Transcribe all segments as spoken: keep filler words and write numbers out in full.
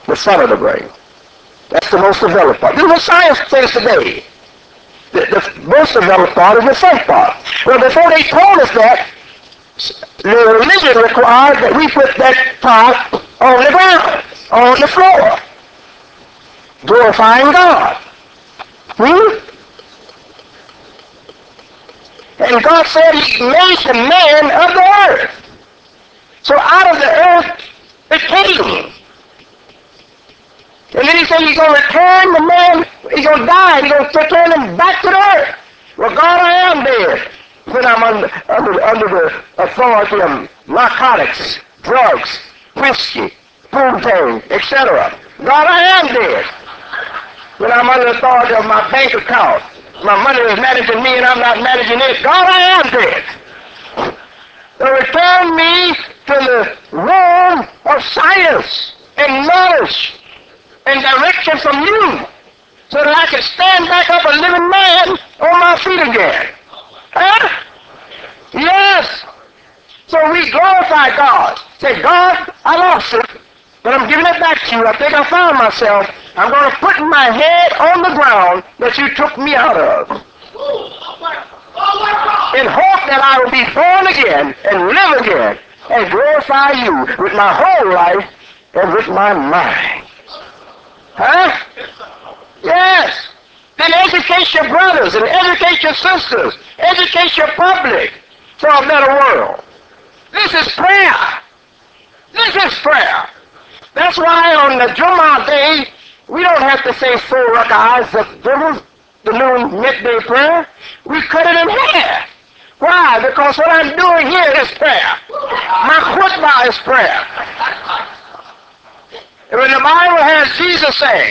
the front of the brain. That's the most developed part. This is what science says today. The, the most developed part is the front part. Well, before they told us that, the religion required that we put that part on the ground, on the floor, glorifying God. Hmm? And God said He made the man of the earth. So out of the earth it came. And then He said He's going to return the man, he's going to die, He's going to return him back to the earth. Well, God, I am dead when I'm under, under, under the authority of narcotics, drugs, whiskey, poontang, et cetera. God, I am dead when I'm under the authority of my bank account. My money is managing me and I'm not managing it. God, I am dead. So return me to the realm of science and knowledge and direction from you so that I can stand back up a living man on my feet again. Huh? Yes. So we glorify God. Say, God, I lost it, but I'm giving it back to you. I think I found myself. I'm going to put my head on the ground that you took me out of, in hope that I will be born again and live again and glorify you with my whole life and with my mind. Huh? Yes. Then educate your brothers and educate your sisters. Educate your public for a better world. This is prayer. This is prayer. That's why on the Jummah day, we don't have to say four rak'ahs of Dhuhr, the noon midday prayer. We cut it in half. Why? Because what I'm doing here is prayer. My khutbah is prayer. And when the Bible has Jesus saying,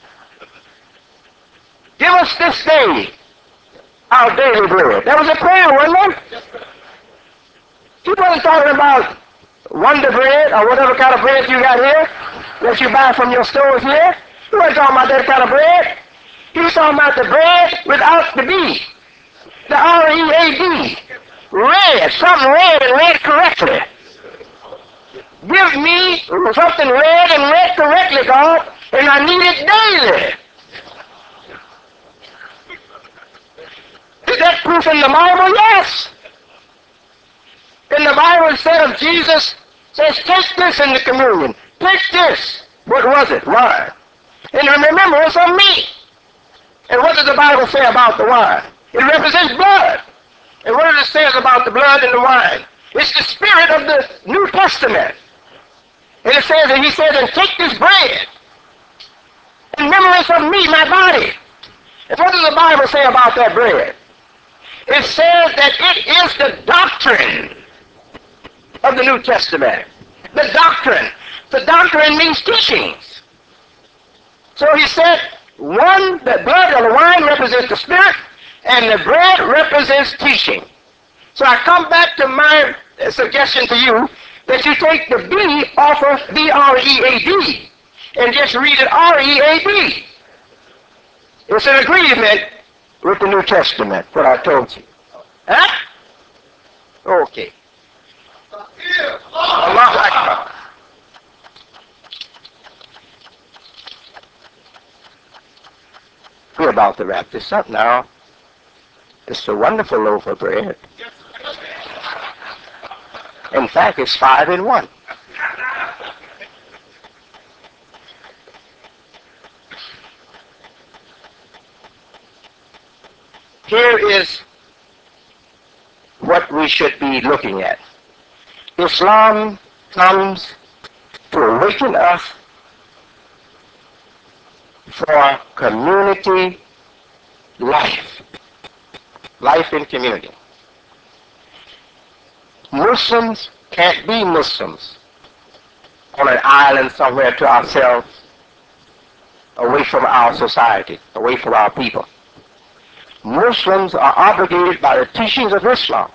give us this day our daily bread. That was a prayer, wasn't it? He wasn't talking about Wonder Bread or whatever kind of bread you got here that you buy from your stores here. He wasn't talking about that kind of bread. He was talking about the bread without the B, the R E A D. Red, something red and read correctly. Give me something read and read correctly, God, and I need it daily. Is that proof in the Bible? Yes. In the Bible, instead of Jesus, says, take this in the communion. Take this. What was it? Wine. And remember, it's of me. And what does the Bible say about the wine? It represents blood. And what does it say about the blood and the wine? It's the spirit of the New Testament. And it says, and he says, and take this bread in remembrance of me, my body. And what does the Bible say about that bread? It says that it is the doctrine of the New Testament. The doctrine. The doctrine means teachings. So he said, one, the blood or the wine represents the spirit, and the bread represents teaching. So I come back to my suggestion to you that you take the B off of B R E A D and just read it R E A D. It's an agreement with the New Testament, what I told you. Huh? Okay. Allahu Akbar. We're about to wrap this up now. It's a wonderful loaf of bread. In fact, it's five in one. Here is what we should be looking at. Islam comes to awaken us for community life. Life in community. Muslims can't be Muslims on an island somewhere to ourselves, away from our society, away from our people. Muslims are obligated by the teachings of Islam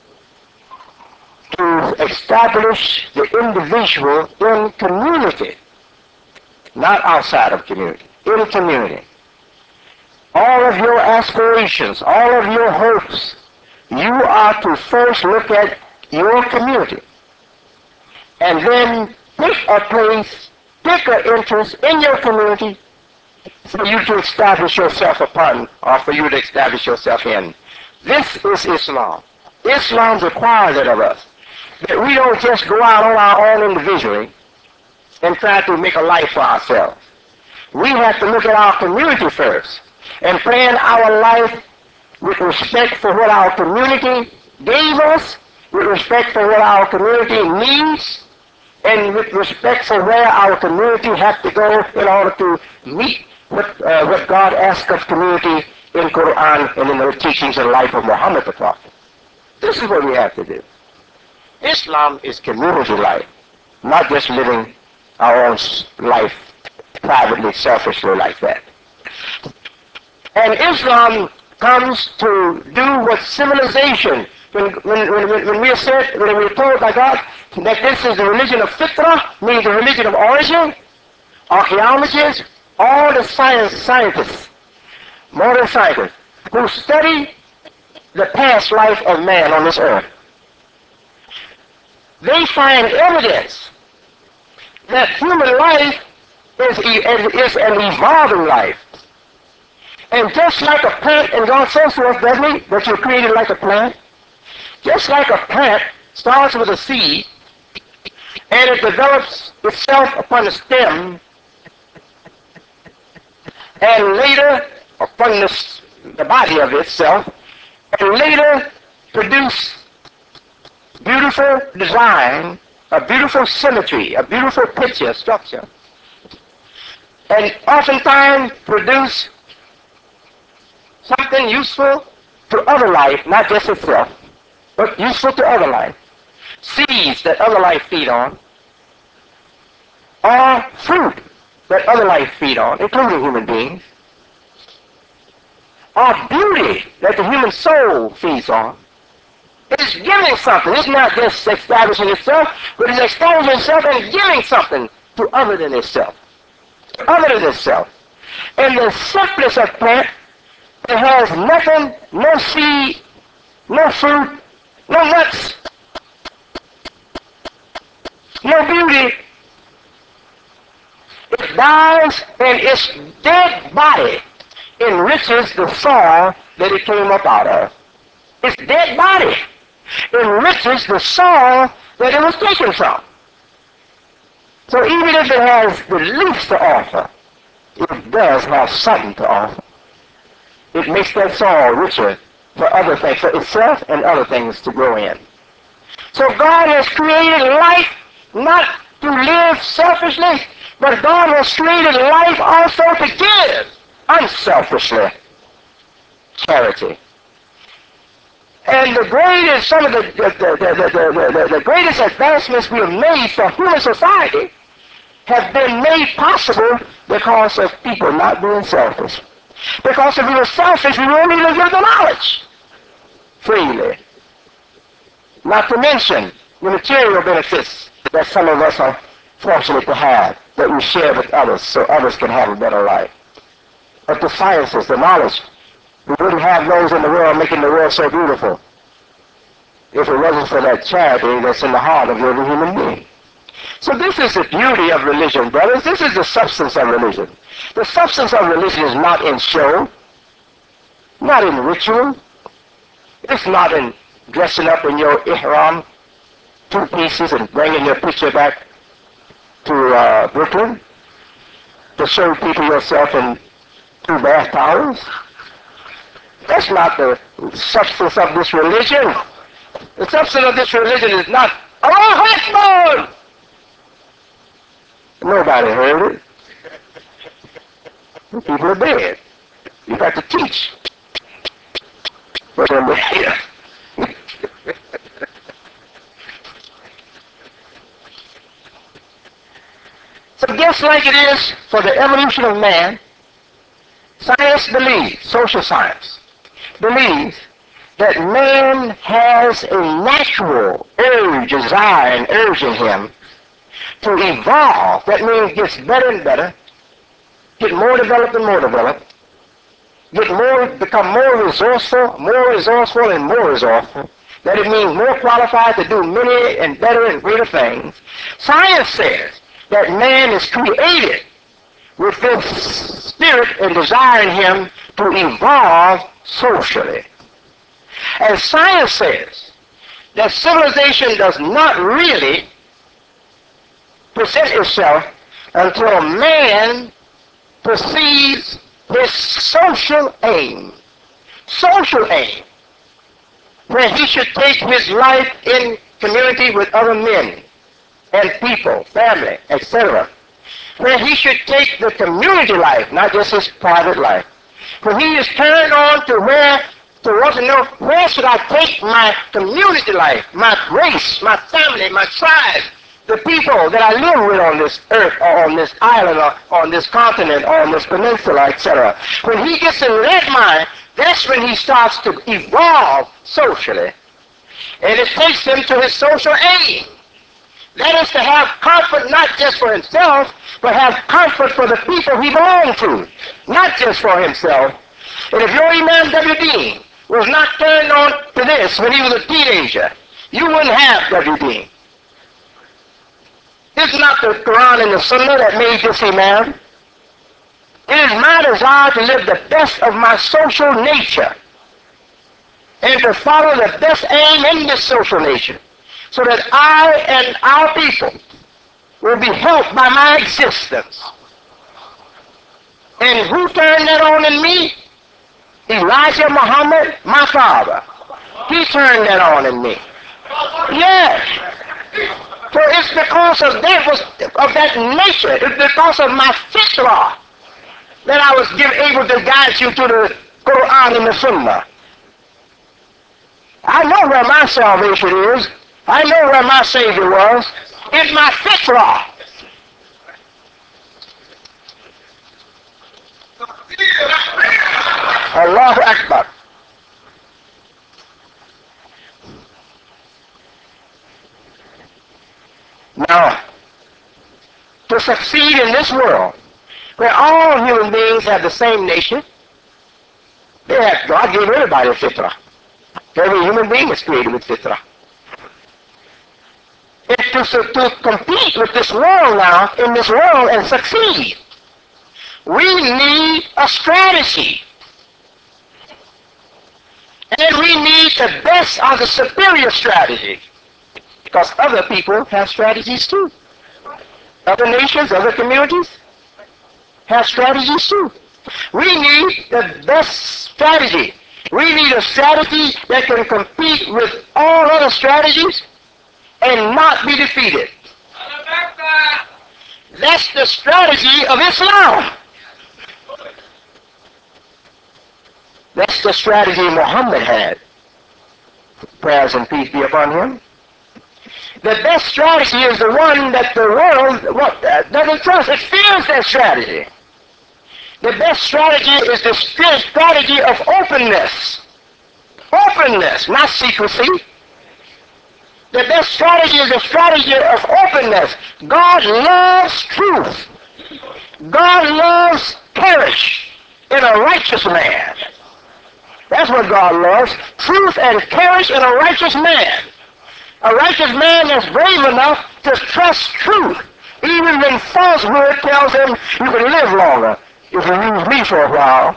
to establish the individual in community, not outside of community, in community. All of your aspirations, all of your hopes, you are to first look at your community and then pick a place pick an interest in your community for you to establish yourself upon, or for you to establish yourself in. This is Islam. Islam requires it of us, that we don't just go out on our own individually and try to make a life for ourselves. We have to look at our community first and plan our life with respect for what our community gave us, with respect for what our community needs, and with respect for where our community has to go in order to meet what, uh, what God asks of community in Quran and in the teachings and life of Muhammad the Prophet. This is what we have to do. Islam is community life, not just living our own life privately, selfishly like that. And Islam comes to do what civilization, when, when, when, when we are said, when we are told by God that this is the religion of fitrah, meaning the religion of origin, archaeologists, all the science scientists, modern scientists, who study the past life of man on this earth, they find evidence that human life is, is an evolving life. And just like a plant, and God says to us, doesn't he, that you're created like a plant? Just like a plant starts with a seed, and it develops itself upon the stem, and later upon the, the body of itself, and later produce beautiful design, a beautiful symmetry, a beautiful picture, structure, and oftentimes produce something useful to other life, not just itself, but useful to other life. Seeds that other life feed on, or fruit that other life feed on, including human beings, or beauty that the human soul feeds on. It's giving something. It's not just establishing itself, but it's establishing itself and giving something to other than itself. Other than itself. And the simplest of plant, it has nothing, no seed, no fruit, no nuts, no beauty. It dies, and its dead body enriches the soil that it came up out of. Its dead body enriches the soil that it was taken from. So even if it has the least to offer, it does have something to offer. It makes that soil richer for other things, for itself and other things to grow in. So God has created life not to live selfishly, but God has created life also to give unselfishly. Charity. And the greatest, some of the, the, the, the, the, the, the greatest advancements we have made for human society have been made possible because of people not being selfish. Because if we were selfish, we wouldn't even give the knowledge freely. Not to mention the material benefits that some of us are fortunate to have, that we share with others so others can have a better life. But the sciences, the knowledge, we wouldn't have those in the world making the world so beautiful if it wasn't for that charity that's in the heart of every human being. So this is the beauty of religion, brothers. This is the substance of religion. The substance of religion is not in show, not in ritual. It's not in dressing up in your ihram, two pieces, and bringing your picture back to uh, Brooklyn to show people yourself in two bath towels. That's not the substance of this religion. The substance of this religion is not, Allahu Akbar! Nobody heard it. The people are dead. You got to teach. But then we're here. So just like it is for the evolution of man, science believes, social science believes, that man has a natural urge, desire, and urge in him to evolve. That means gets better and better, get more developed and more developed, get more, become more resourceful, more resourceful and more resourceful. That it means more qualified to do many and better and greater things. Science says that man is created with this spirit and desire in him to evolve socially. And science says that civilization does not really present itself until man perceives his social aim. Social aim. Where he should take his life in community with other men and people, family, et cetera. Where he should take the community life, not just his private life. When he is turned on to where, to want to know, where should I take my community life, my race, my family, my tribe, the people that I live with on this earth, or on this island, or on this continent, or on this peninsula, et cetera. When he gets in that mind, that's when he starts to evolve socially. And it takes him to his social aim. That is to have comfort not just for himself, but have comfort for the people he belongs to, not just for himself. And if your Imam W. Dean was not turned on to this when he was a teenager, you wouldn't have W. Dean. It's not the Quran and the Sunnah that made this Imam. It is my desire to live the best of my social nature and to follow the best aim in this social nature, so that I and our people will be helped by my existence. And who turned that on in me? Elijah Muhammad, my father. He turned that on in me. Yes. For it's because of that, was, of that nature, it's because of my fitrah that I was give, able to guide you to the Quran and the Sunnah. I know where my salvation is. I know where my Savior was. It's my fitrah. Allahu Akbar. Now, to succeed in this world, where all human beings have the same nature, they have, God gave everybody a fitrah. Every human being is created with fitrah. And to, to compete with this world now, in this world, and succeed, we need a strategy. And we need the best of the superior strategy. Because other people have strategies too. Other nations, other communities have strategies too. We need the best strategy. We need a strategy that can compete with all other strategies and not be defeated. That's the strategy of Islam. That's the strategy Muhammad had. Prayers and peace be upon him. The best strategy is the one that the world what, uh, doesn't trust. It fears that strategy. The best strategy is the strategy of openness. Openness, not secrecy. The best strategy is the strategy of openness. God loves truth. God loves courage in a righteous man. That's what God loves. Truth and courage in a righteous man. A righteous man that's brave enough to trust truth, even when falsehood tells him you can live longer if you use me for a while.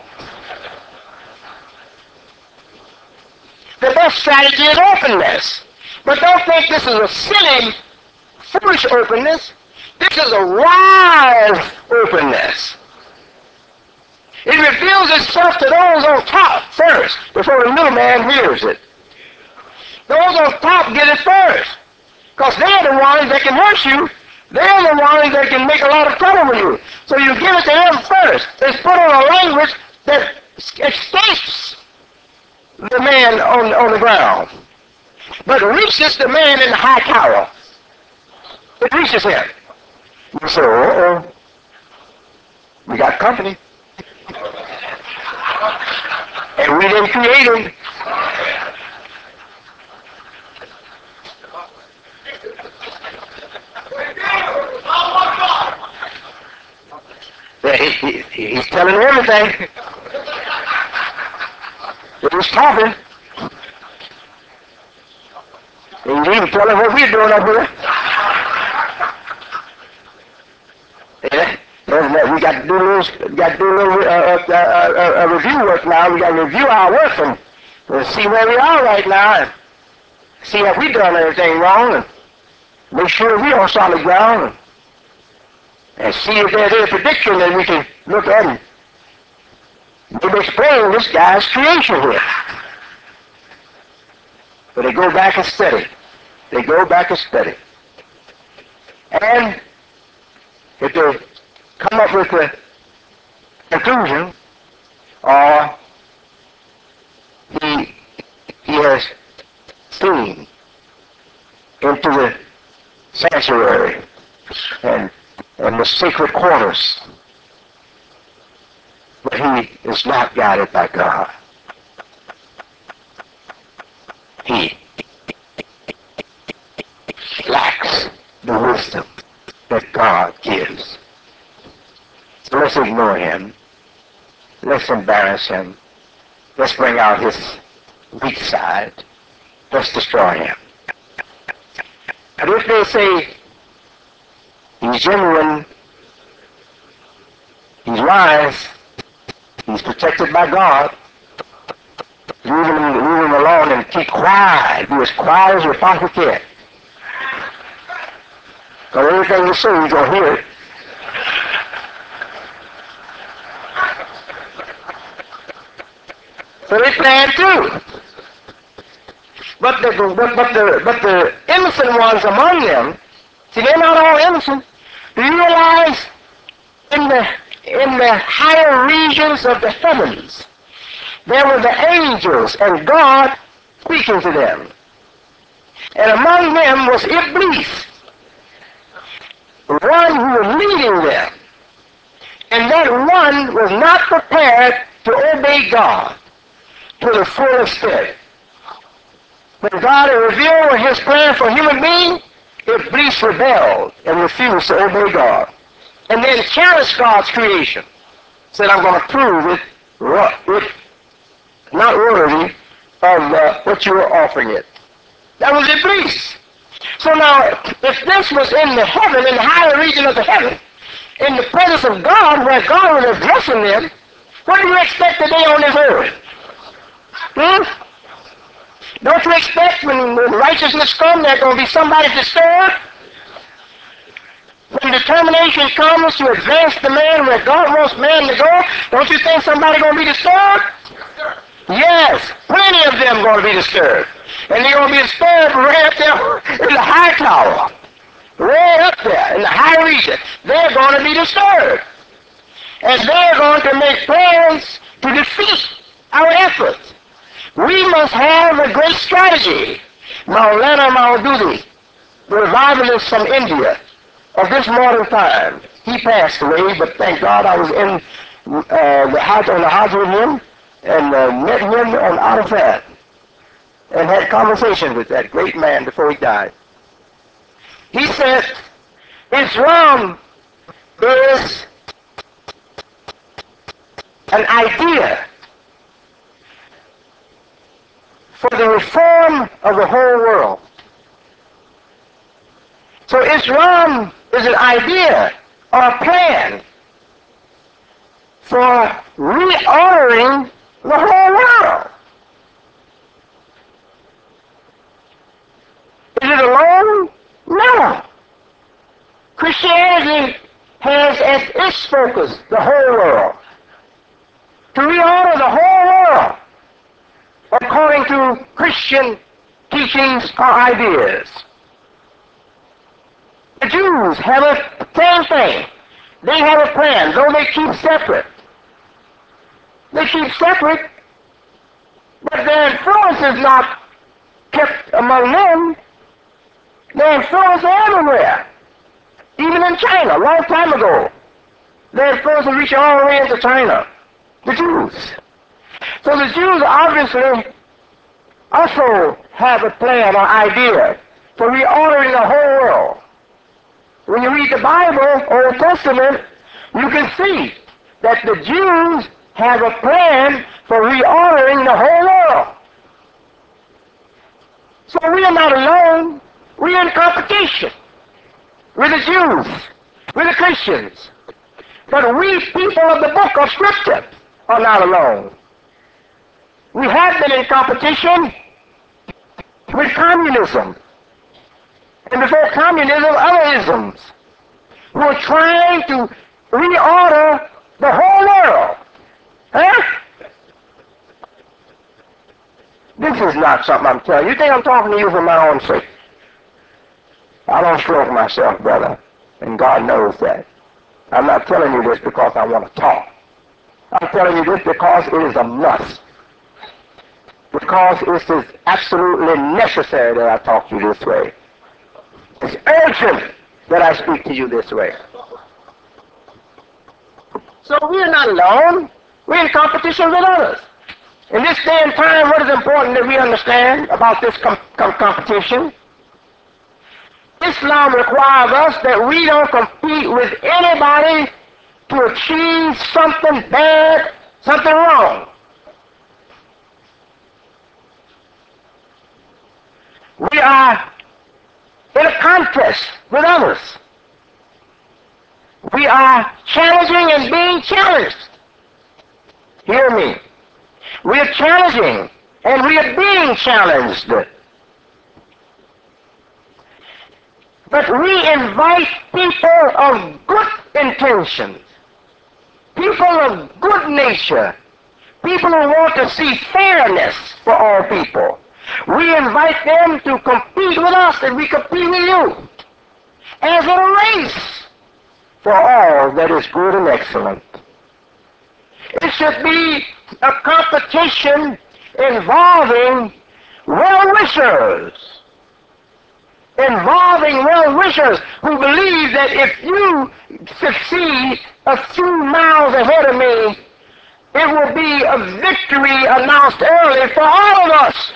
The best strategy is openness. But don't think this is a silly, foolish openness. This is a wise openness. It reveals itself to those on top first, before the little man hears it. Those on top get it first, because they're the ones that can hurt you. They're the ones that can make a lot of trouble with you. So you give it to them first. It's put on a language that escapes the man on, on the ground, but reaches the man in the high tower. It reaches him. You say, uh-oh, we got company. And we didn't create him. He, he, he's telling everything. He's talking. He's even telling what we're doing up here. We got to do a little, got to do a little uh, uh, uh, uh, review work now. We got to review our work and uh, see where we are right now, and see if we done anything wrong, and make sure we're on solid ground, and, and see if there's any prediction that we can look at and maybe explain this guy's creation here. But they go back and study. They go back and study. And if they come up with a conclusion, or he, he has seen into the sanctuary and, and the sacred quarters, but he is not guided by God. He lacks the wisdom that God gives. So let's ignore him. Let's embarrass him. Let's bring out his weak side. Let's destroy him. And if they say he's genuine, he's wise, he's protected by God, leave him, leave him alone and keep quiet. Be as quiet as you possibly can. Because everything you say, you're going to hear it. So they plan too. But the, but, but, the, but the innocent ones among them, see, they're not all innocent. Do you realize in the, in the higher regions of the heavens, there were the angels and God speaking to them. And among them was Iblis, one who was leading them. And that one was not prepared to obey God to the full extent. When God had revealed his plan for human beings, Iblis rebelled and refused to obey God. And then challenged God's creation. Said, I'm going to prove it, it not worthy of uh, what you were offering it. That was Iblis. So now, if this was in the heaven, in the higher region of the heaven, in the presence of God, where God was addressing them, what do you expect today on this earth? Hmm? Don't you expect when, when righteousness comes, there's going to be somebody disturbed? When determination comes to advance the man where God wants man to go, don't you think somebody's going to be disturbed? Yes, plenty of them going to be disturbed. And they're going to be disturbed right up there in the high tower. Way up there in the high region. They're going to be disturbed. And they're going to make plans to defeat our efforts. We must have a great strategy. Maulana Maududi, the revivalist from India of this modern time, he passed away, but thank God I was in uh, the Hajj on the Hajj with him and uh, met him on Arafat and had conversations with that great man before he died. He said, Islam is an idea for the reform of the whole world. So Islam is an idea or a plan for reordering the whole world. Is it alone? No. Christianity has as its focus the whole world. To reorder the whole world according to Christian teachings or ideas. The Jews have a same thing. They have a plan, though they keep separate. They keep separate, but their influence is not kept among them. Their influence is everywhere. Even in China, a long time ago. Their influence reached all the way into China. The Jews. So the Jews obviously also have a plan or idea for reordering the whole world. When you read the Bible, Old Testament, you can see that the Jews have a plan for reordering the whole world. So we are not alone. We are in competition with the Jews, with the Christians. But we people of the book of Scripture are not alone. We have been in competition with communism. And before communism, other isms who are trying to reorder the whole world. Huh? This is not something I'm telling you. You think I'm talking to you for my own sake? I don't stroke myself, brother, and God knows that. I'm not telling you this because I want to talk. I'm telling you this because it is a must. Because it is absolutely necessary that I talk to you this way. It's urgent that I speak to you this way. So we are not alone. We're in competition with others. In this day and time, what is important that we understand about this com com competition? Islam requires us that we don't compete with anybody to achieve something bad, something wrong. We are in a contest with others. We are challenging and being challenged. Hear me. We are challenging and we are being challenged. But we invite people of good intentions, people of good nature, people who want to see fairness for all people. We invite them to compete with us and we compete with you as a race for all that is good and excellent. It should be a competition involving well-wishers, involving well-wishers who believe that if you succeed a few miles ahead of me, it will be a victory announced early for all of us.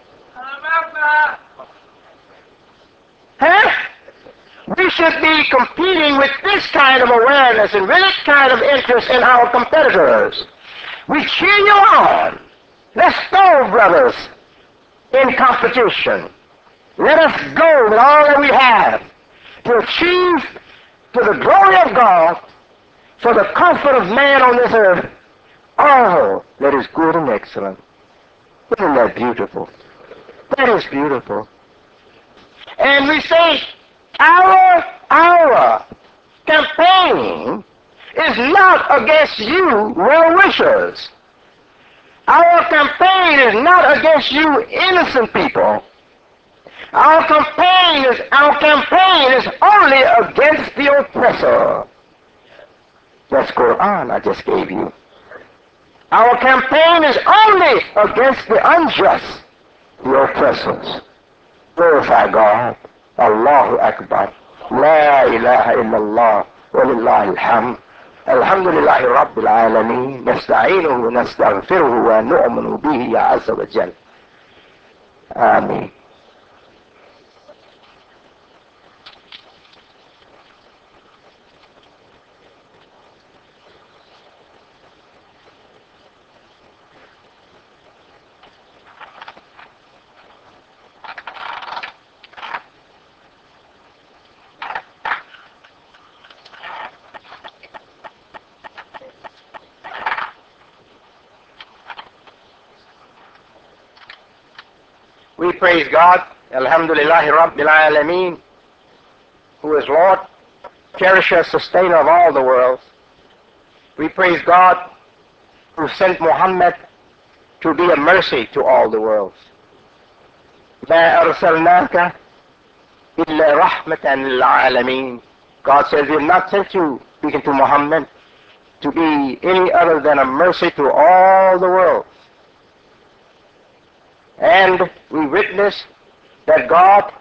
Huh? We should be competing with this kind of awareness and with this kind of interest in our competitors. We cheer you on. Let's go, brothers, in competition. Let us go with all that we have to achieve, to the glory of God, for the comfort of man on this earth, all that is good and excellent. Isn't that beautiful? That is beautiful. And we say, our, our campaign is not against you well-wishers. Our campaign is not against you innocent people. Our campaign is, our campaign is only against the oppressor. That's Quran I just gave you. Our campaign is only against the unjust, the oppressors. Glorify God. Allahu Akbar. La ilaha illallah. Walillahi alhamd. Alhamdulillahi Rabbil Alameen. Nasta'inuhu wa nastaghfiruhu wa nu'minu bihi ya azza wa jal. Ameen. We praise God, Alhamdulillahi Rabbil Alameen, who is Lord, cherisher, sustainer of all the worlds. We praise God who sent Muhammad to be a mercy to all the worlds. مَا أَرْسَلْنَاكَ إِلَّا رَحْمَةً لِلْعَالَمِينَ. God says, we have not sent you, speaking to Muhammad, to be any other than a mercy to all the world. And we witness that God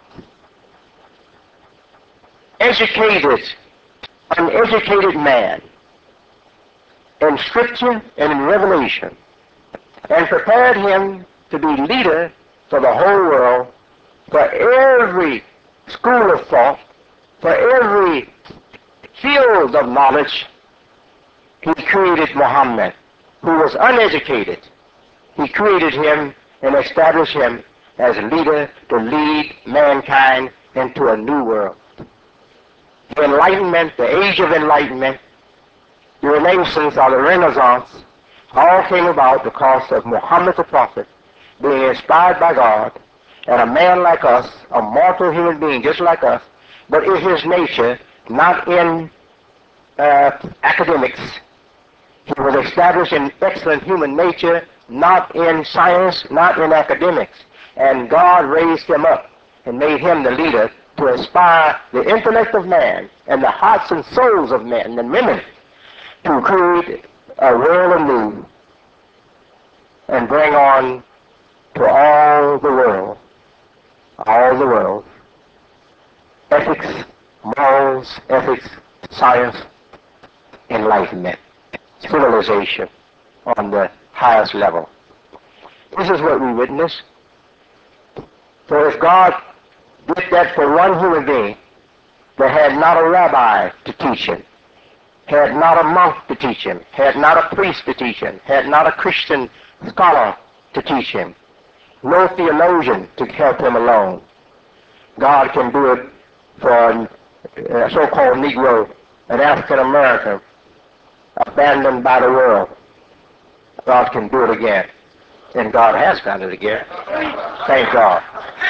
educated an educated man in Scripture and in Revelation and prepared him to be leader for the whole world, for every school of thought, for every field of knowledge. He created Muhammad, who was uneducated. He created him and established him as a leader to lead mankind into a new world. The Enlightenment, the age of enlightenment, the Renaissance or the Renaissance all came about because of Muhammad the Prophet being inspired by God, and a man like us, a mortal human being just like us, but in his nature, not in uh, academics. He was established in excellent human nature, not in science, not in academics. And God raised him up and made him the leader to inspire the intellect of man and the hearts and souls of men and women to create a world anew and bring on to all the world, all the world, ethics, morals, ethics, science, enlightenment, civilization on the highest level. This is what we witness. So if God did that for one human being that had not a rabbi to teach him, had not a monk to teach him, had not a priest to teach him, had not a Christian scholar to teach him, no theologian to help him along, God can do it for a so-called Negro, an African American, abandoned by the world. God can do it again. And God has done it again. Thank God.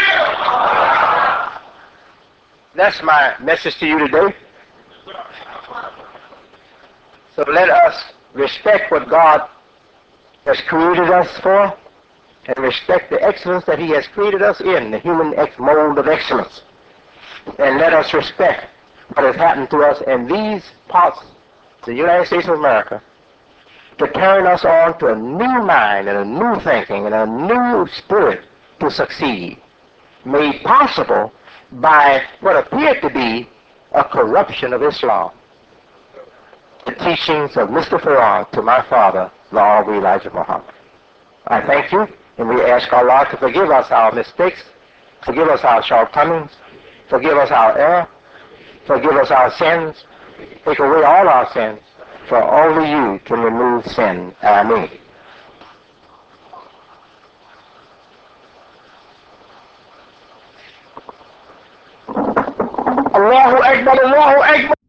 That's my message to you today. So let us respect what God has created us for, and respect the excellence that he has created us in, the human ex- mold of excellence. And let us respect what has happened to us in these parts of the United States of America to turn us on to a new mind and a new thinking and a new spirit to succeed, made possible by what appeared to be a corruption of Islam. The teachings of Mister Farad to my father, the Honorable Elijah Muhammad. I thank you, and we ask Allah to forgive us our mistakes, forgive us our shortcomings, forgive us our error, forgive us our sins, take away all our sins, for only you can remove sin. Ameen. Allahu Akbar, Allahu Akbar.